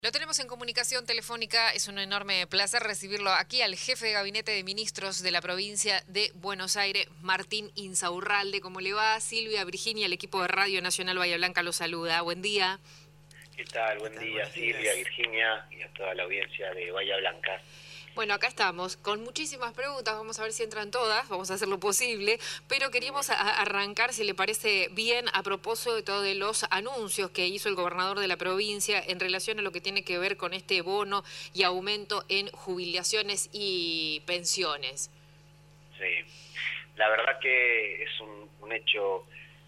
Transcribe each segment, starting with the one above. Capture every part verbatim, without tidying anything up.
Lo tenemos en comunicación telefónica, es un enorme placer recibirlo aquí al jefe de gabinete de ministros de la provincia de Buenos Aires, Martín Insaurralde. ¿Cómo le va? Silvia, Virginia, el equipo de Radio Nacional Bahía Blanca lo saluda. Buen día. ¿Qué tal? Buen ¿Qué tal? día, Buenos Silvia, días. Virginia y a toda la audiencia de Bahía Blanca. Bueno, acá estamos con muchísimas preguntas, vamos a ver si entran todas, vamos a hacer lo posible, pero queríamos a- arrancar, si le parece bien, a propósito de los anuncios que hizo el gobernador de la provincia en relación a lo que tiene que ver con este bono y aumento en jubilaciones y pensiones. Sí, la verdad que es un, un hecho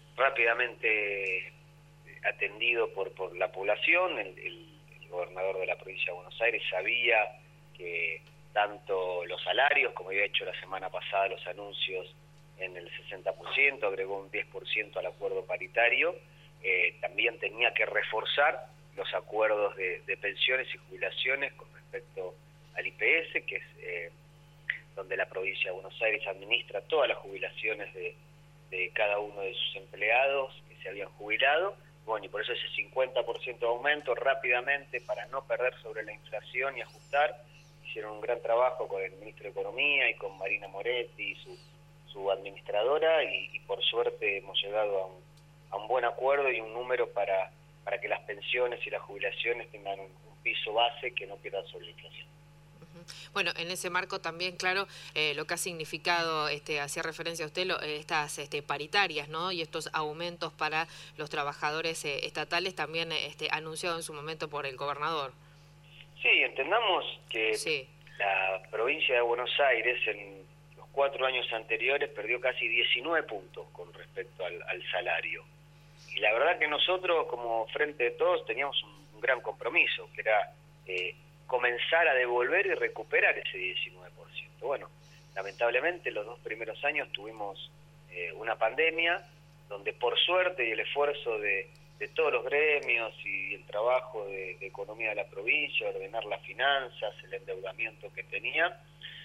rápidamente atendido por, por la población. El, el, el gobernador de la provincia de Buenos Aires sabía que tanto los salarios, como había hecho la semana pasada los anuncios en el sesenta por ciento, agregó un diez por ciento al acuerdo paritario, eh, también tenía que reforzar los acuerdos de, de pensiones y jubilaciones con respecto al I P S, que es eh, donde la provincia de Buenos Aires administra todas las jubilaciones de, de cada uno de sus empleados que se habían jubilado. Bueno, y por eso ese cincuenta por ciento de aumento rápidamente para no perder sobre la inflación y ajustar. Hicieron un gran trabajo con el ministro de Economía y con Marina Moretti y su, su administradora y, y por suerte hemos llegado a un, a un buen acuerdo y un número para, para que las pensiones y las jubilaciones tengan un, un piso base que no pierdan sobre la inflación. Bueno, en ese marco también, claro, eh, lo que ha significado, este, hacía referencia a usted, lo, estas este, paritarias, ¿no? Y estos aumentos para los trabajadores eh, estatales también este, anunciado en su momento por el gobernador. Sí, entendamos que Sí. la provincia de Buenos Aires en los cuatro años anteriores perdió casi diecinueve puntos con respecto al, al salario. Y la verdad que nosotros, como Frente de Todos, teníamos un, un gran compromiso, que era eh, comenzar a devolver y recuperar ese diecinueve por ciento. Bueno, lamentablemente los dos primeros años tuvimos eh, una pandemia, donde por suerte y el esfuerzo de, de todos los gremios y el trabajo de, de economía de la provincia, ordenar las finanzas, el endeudamiento que tenía,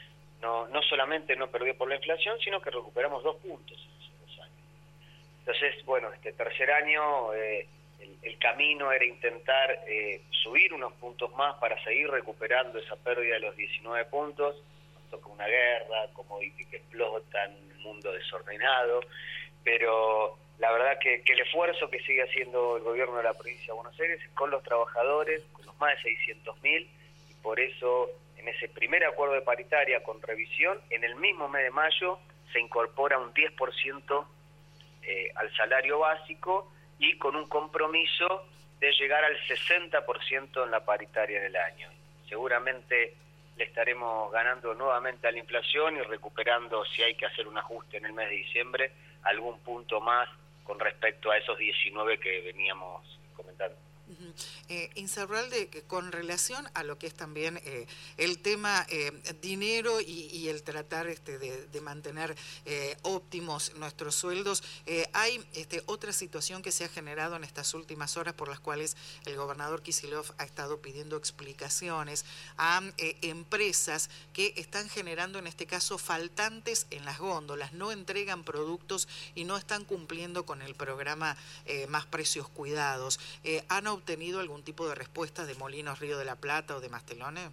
no, no solamente no perdió por la inflación, sino que recuperamos dos puntos en esos dos años. Entonces, bueno, este tercer año eh, el, el camino era intentar eh, subir unos puntos más para seguir recuperando esa pérdida de los diecinueve puntos. Nos toca una guerra, commodities que explotan, un mundo desordenado, pero la verdad que, que el esfuerzo que sigue haciendo el gobierno de la provincia de Buenos Aires con los trabajadores, con los más de seiscientos mil, y por eso en ese primer acuerdo de paritaria con revisión, en el mismo mes de mayo se incorpora un diez por ciento eh, al salario básico y con un compromiso de llegar al sesenta por ciento en la paritaria en el año. Seguramente le estaremos ganando nuevamente a la inflación y recuperando, si hay que hacer un ajuste en el mes de diciembre, algún punto más con respecto a esos diecinueve que veníamos comentando. Uh-huh. eh, Insaurralde, que con relación a lo que es también eh, el tema eh, dinero y, y el tratar este, de, de mantener eh, óptimos nuestros sueldos, eh, hay este, otra situación que se ha generado en estas últimas horas por las cuales el gobernador Kicillof ha estado pidiendo explicaciones a eh, empresas que están generando en este caso faltantes en las góndolas, no entregan productos y no están cumpliendo con el programa eh, Más Precios Cuidados. Eh, ¿Han obtenido algún tipo de respuesta de Molinos Río de la Plata o de Mastelone?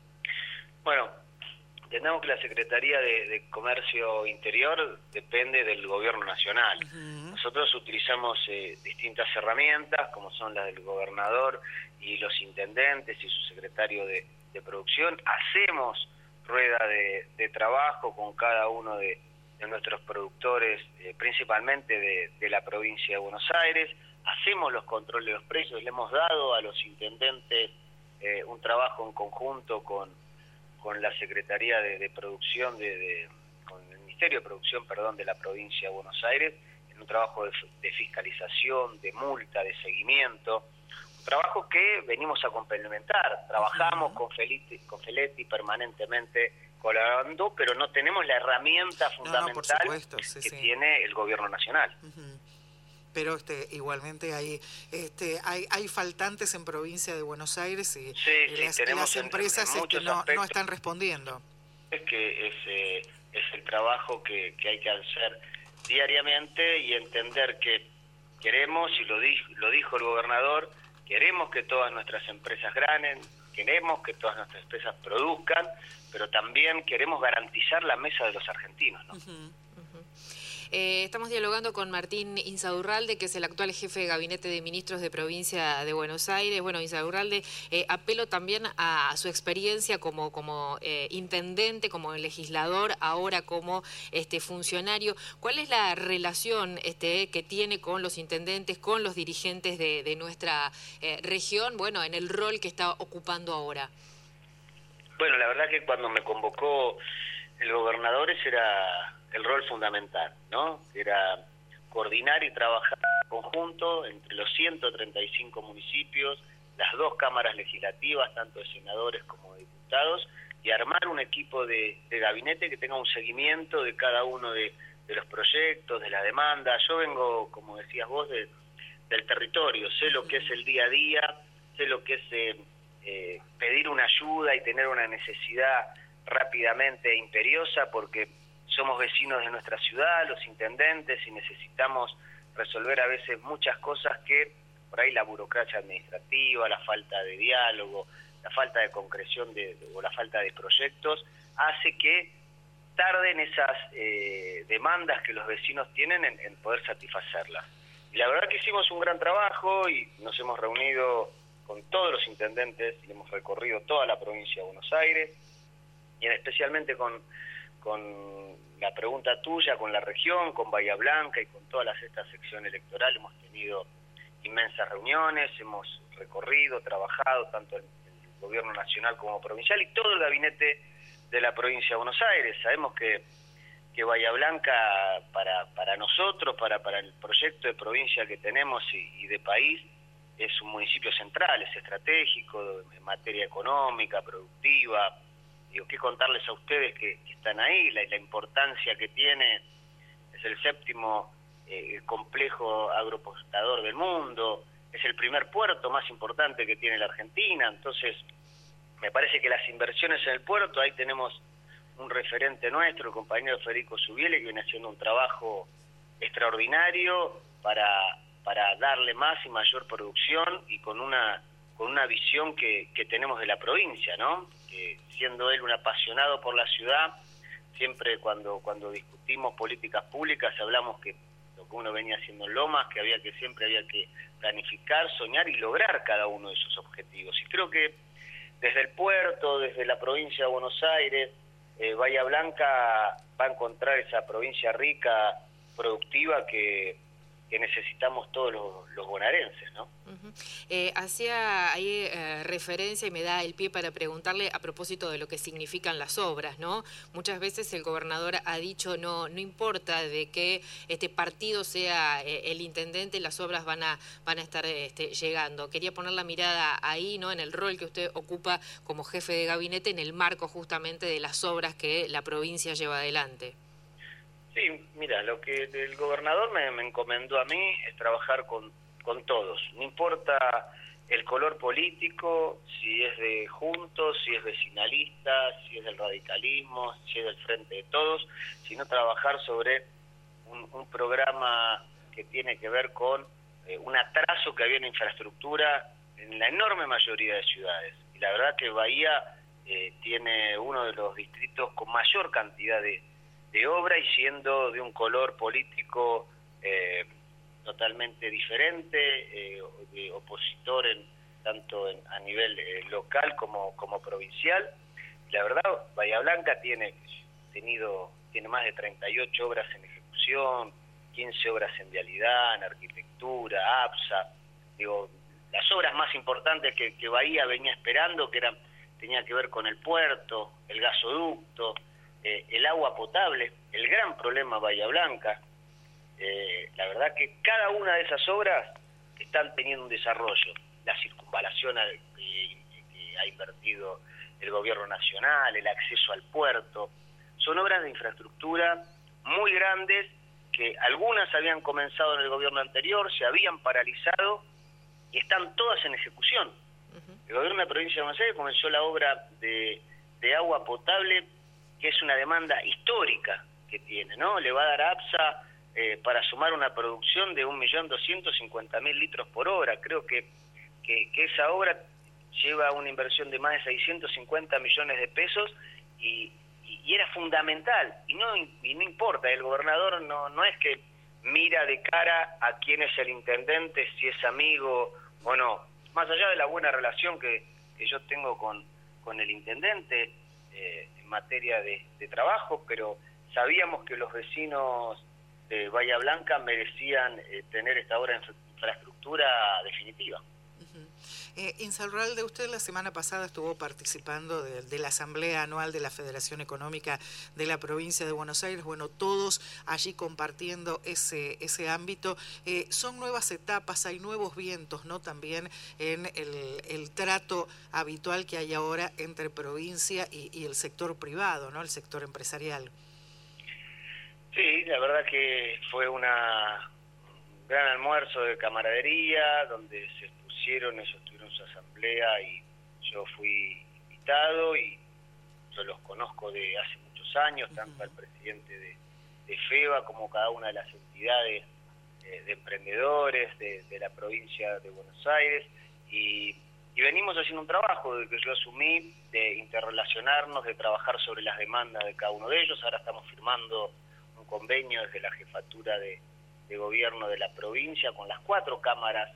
Bueno, entendemos que la Secretaría de, de Comercio Interior depende del Gobierno Nacional. Uh-huh. Nosotros utilizamos eh, distintas herramientas, como son las del gobernador y los intendentes y su secretario de, de producción. Hacemos rueda de, de trabajo con cada uno de, de nuestros productores, eh, principalmente de, de la provincia de Buenos Aires. Hacemos los controles de los precios, le hemos dado a los intendentes eh, un trabajo en conjunto con, con la Secretaría de, de Producción, de, de, con el Ministerio de Producción, perdón, de la provincia de Buenos Aires, en un trabajo de, de fiscalización, de multa, de seguimiento, un trabajo que venimos a complementar. Trabajamos uh-huh. con Feletti, con Feletti permanentemente colaborando, pero no tenemos la herramienta fundamental no, no, supuesto, sí, que sí. tiene el Gobierno Nacional. Uh-huh. Pero este, igualmente hay, este, hay hay faltantes en provincia de Buenos Aires y, sí, y sí, las, tenemos las en, empresas en este, no, no están respondiendo. Es que es, eh, es el trabajo que, que hay que hacer diariamente y entender que queremos, y lo, di, lo dijo el gobernador, Queremos que todas nuestras empresas ganen, queremos que todas nuestras empresas produzcan, pero también queremos garantizar la mesa de los argentinos, ¿no? Uh-huh. Eh, estamos dialogando con Martín Insaurralde, que es el actual jefe de Gabinete de Ministros de Provincia de Buenos Aires. Bueno, Insaurralde, eh, apelo también a, a su experiencia como, como eh, intendente, como legislador, ahora como este funcionario. ¿Cuál es la relación este, que tiene con los intendentes, con los dirigentes de, de nuestra eh, región, bueno, en el rol que está ocupando ahora? Bueno, la verdad que cuando me convocó el gobernador ese era el rol fundamental, ¿no? Era coordinar y trabajar en conjunto entre los ciento treinta y cinco municipios, las dos cámaras legislativas, tanto de senadores como de diputados, y armar un equipo de, de gabinete que tenga un seguimiento de cada uno de, de los proyectos, de la demanda. Yo vengo, como decías vos, de, del territorio, sé lo que es el día a día, sé lo que es eh, eh, pedir una ayuda y tener una necesidad rápidamente e imperiosa, porque somos vecinos de nuestra ciudad, los intendentes, y necesitamos resolver a veces muchas cosas que por ahí la burocracia administrativa, la falta de diálogo, la falta de concreción de, o la falta de proyectos hace que tarden esas eh, demandas que los vecinos tienen en, en poder satisfacerlas. Y la verdad que hicimos un gran trabajo y nos hemos reunido con todos los intendentes y hemos recorrido toda la provincia de Buenos Aires, y especialmente con, con la pregunta tuya, con la región, con Bahía Blanca y con todas esta sección electoral hemos tenido inmensas reuniones, hemos recorrido, trabajado tanto en el gobierno nacional como provincial y todo el gabinete de la provincia de Buenos Aires. Sabemos que, que Bahía Blanca para, para nosotros, para, para el proyecto de provincia que tenemos y, y de país, es un municipio central, es estratégico en materia económica, productiva. Digo, qué contarles a ustedes que, que están ahí, la, la importancia que tiene, es el séptimo eh, complejo agroexportador del mundo, es el primer puerto más importante que tiene la Argentina. Entonces me parece que las inversiones en el puerto, ahí tenemos un referente nuestro, el compañero Federico Zubiele, que viene haciendo un trabajo extraordinario para, para darle más y mayor producción y con una con una visión que, que tenemos de la provincia, ¿no? Que siendo él un apasionado por la ciudad, siempre cuando cuando discutimos políticas públicas hablamos que lo que uno venía haciendo en Lomas, que había que siempre había que planificar, soñar y lograr cada uno de esos objetivos. Y creo que desde el puerto, desde la provincia de Buenos Aires, eh, Bahía Blanca va a encontrar esa provincia rica, productiva que que necesitamos todos los, los bonaerenses, ¿no? Uh-huh. eh, hacía ahí eh, referencia y me da el pie para preguntarle a propósito de lo que significan las obras, ¿no? Muchas veces el gobernador ha dicho no no importa de qué este partido sea eh, el intendente, las obras van a van a estar este, llegando. Quería poner la mirada ahí, ¿no? En el rol que usted ocupa como jefe de gabinete en el marco justamente de las obras que la provincia lleva adelante. Sí, mira, lo que el gobernador me, me encomendó a mí es trabajar con, con todos. No importa el color político, si es de Juntos, si es vecinalista, si es del radicalismo, si es del Frente de Todos, sino trabajar sobre un, un programa que tiene que ver con eh, un atraso que había en infraestructura en la enorme mayoría de ciudades. Y la verdad que Bahía eh, tiene uno de los distritos con mayor cantidad de de obra y siendo de un color político eh, totalmente diferente, eh, de opositor en, tanto en, a nivel eh, local como, como provincial. La verdad, Bahía Blanca tiene tenido tiene más de treinta y ocho obras en ejecución, quince obras en vialidad, en arquitectura, APSA. Digo, las obras más importantes que, que Bahía venía esperando, que eran tenía que ver con el puerto, el gasoducto, Eh, el agua potable, el gran problema Bahía Blanca. Eh, la verdad que cada una de esas obras están teniendo un desarrollo. La circunvalación al, que, que ha invertido el gobierno nacional, el acceso al puerto, son obras de infraestructura muy grandes que algunas habían comenzado en el gobierno anterior, se habían paralizado y están todas en ejecución. Uh-huh. El gobierno de la provincia de Buenos Aires comenzó la obra de, de agua potable, que es una demanda histórica que tiene, ¿no? Le va a dar a APSA eh, para sumar una producción de un millón doscientos cincuenta mil litros por hora. Creo que, que, que esa obra lleva una inversión de más de seiscientos cincuenta millones de pesos y, y, y era fundamental. Y no, y no importa, el gobernador no, no es que mira de cara a quién es el intendente, si es amigo o no. Más allá de la buena relación que, que yo tengo con, con el intendente eh, en materia de, de trabajo, pero sabíamos que los vecinos de Bahía Blanca merecían eh, tener esta obra de infraestructura definitiva. Eh, Insaurralde, usted la semana pasada estuvo participando de, de la Asamblea Anual de la Federación Económica de la Provincia de Buenos Aires. Bueno, todos allí compartiendo ese, ese ámbito. Eh, son nuevas etapas, hay nuevos vientos, ¿no? También en el, el trato habitual que hay ahora entre provincia y, y el sector privado, ¿no? El sector empresarial. Sí, la verdad que fue una, un gran almuerzo de camaradería, donde se expusieron, ellos tuvieron su asamblea y yo fui invitado y yo los conozco de hace muchos años, tanto al presidente de, de FEBA como cada una de las entidades eh, de emprendedores de, de la provincia de Buenos Aires y, y venimos haciendo un trabajo de que yo asumí de interrelacionarnos, de trabajar sobre las demandas de cada uno de ellos. Ahora estamos firmando un convenio desde la jefatura de, de gobierno de la provincia con las cuatro cámaras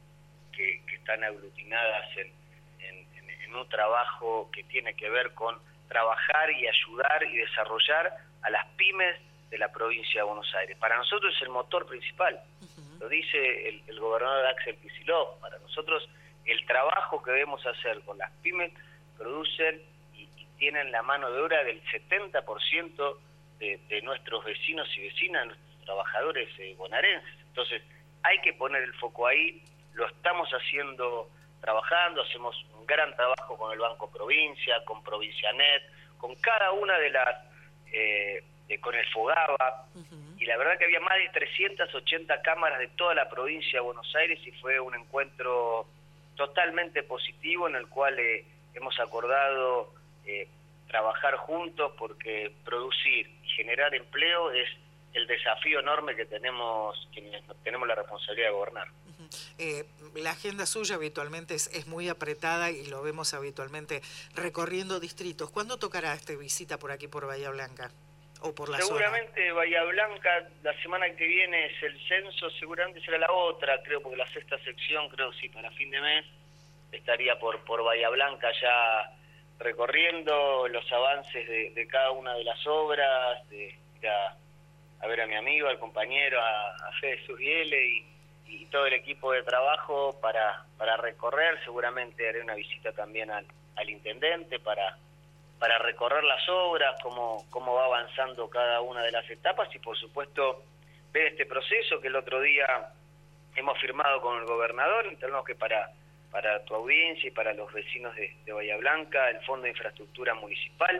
que, que están aglutinadas en, en, en un trabajo que tiene que ver con trabajar y ayudar y desarrollar a las pymes de la provincia de Buenos Aires. Para nosotros es el motor principal, uh-huh. Lo dice el, el gobernador Axel Kicillof. Para nosotros el trabajo que debemos hacer con las pymes producen y, y tienen la mano de obra del setenta por ciento de, de nuestros vecinos y vecinas, nuestros trabajadores eh, bonaerenses. Entonces hay que poner el foco ahí, lo estamos haciendo trabajando, hacemos un gran trabajo con el Banco Provincia, con Provincianet, con cada una de las, eh, de, con el Fogaba, uh-huh. Y la verdad que había más de trescientas ochenta cámaras de toda la provincia de Buenos Aires y fue un encuentro totalmente positivo en el cual eh, hemos acordado eh, trabajar juntos porque producir y generar empleo es el desafío enorme que tenemos quienes tenemos la responsabilidad de gobernar. Uh-huh. Eh, la agenda suya habitualmente es, es muy apretada y lo vemos habitualmente recorriendo distritos. ¿Cuándo tocará esta visita por aquí, por Bahía Blanca? ¿O por la seguramente zona? Bahía Blanca, la semana que viene es el censo, seguramente será la otra, creo, porque la sexta sección, creo sí, para fin de mes, estaría por, por Bahía Blanca ya recorriendo los avances de, de cada una de las obras, de ir a, a ver a mi amigo, al compañero, a, a Fede Sugiele y, y todo el equipo de trabajo para, para recorrer. Seguramente haré una visita también al, al intendente para, para recorrer las obras, cómo, cómo va avanzando cada una de las etapas y por supuesto ver este proceso que el otro día hemos firmado con el gobernador. Entendemos que para para tu audiencia y para los vecinos de, de Bahía Blanca, el Fondo de Infraestructura Municipal,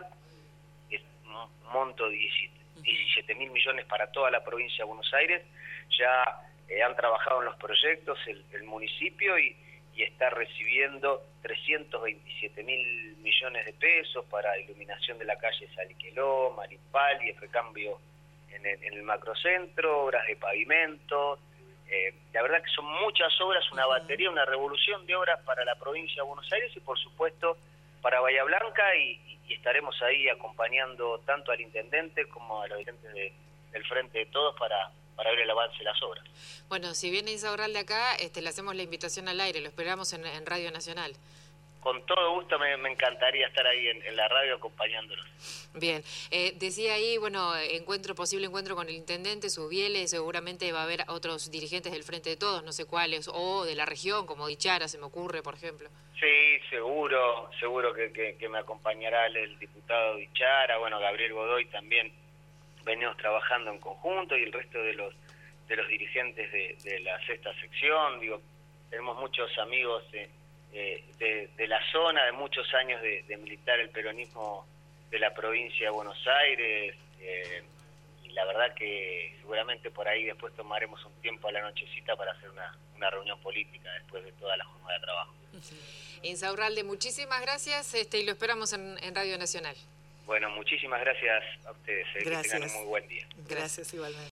es un monto de diecisiete mil millones para toda la provincia de Buenos Aires, ya eh, han trabajado en los proyectos el, el municipio y, y está recibiendo trescientos veintisiete mil millones de pesos para iluminación de la calle Saliqueló, Marimpal y el recambio en el, en el macrocentro, obras de pavimento. Eh, la verdad que son muchas obras, una batería, una revolución de obras para la provincia de Buenos Aires y por supuesto para Bahía Blanca y, y estaremos ahí acompañando tanto al intendente como a los dirigentes de, del Frente de Todos para, para ver el avance de las obras. Bueno, si viene Insaurralde acá, este, le hacemos la invitación al aire, lo esperamos en, en Radio Nacional. Con todo gusto, me, me encantaría estar ahí en, en la radio acompañándolos. Bien, eh, decía ahí, bueno, encuentro posible encuentro con el intendente Sugiele, seguramente va a haber otros dirigentes del Frente de Todos, no sé cuáles, o de la región, como Dichara, se me ocurre, por ejemplo. Sí, seguro, seguro que, que, que me acompañará el, el diputado Dichara, bueno, Gabriel Godoy también, venimos trabajando en conjunto y el resto de los de los dirigentes de, de la sexta sección, digo, tenemos muchos amigos eh, eh, de, de la zona, de muchos años de, de militar el peronismo de la provincia de Buenos Aires, eh, y la verdad que seguramente por ahí después tomaremos un tiempo a la nochecita para hacer una, una reunión política después de toda la jornada de trabajo. Insaurralde, muchísimas gracias este, y lo esperamos en, en Radio Nacional. Bueno, muchísimas gracias a ustedes, eh, que tengan un muy buen día. Gracias igualmente.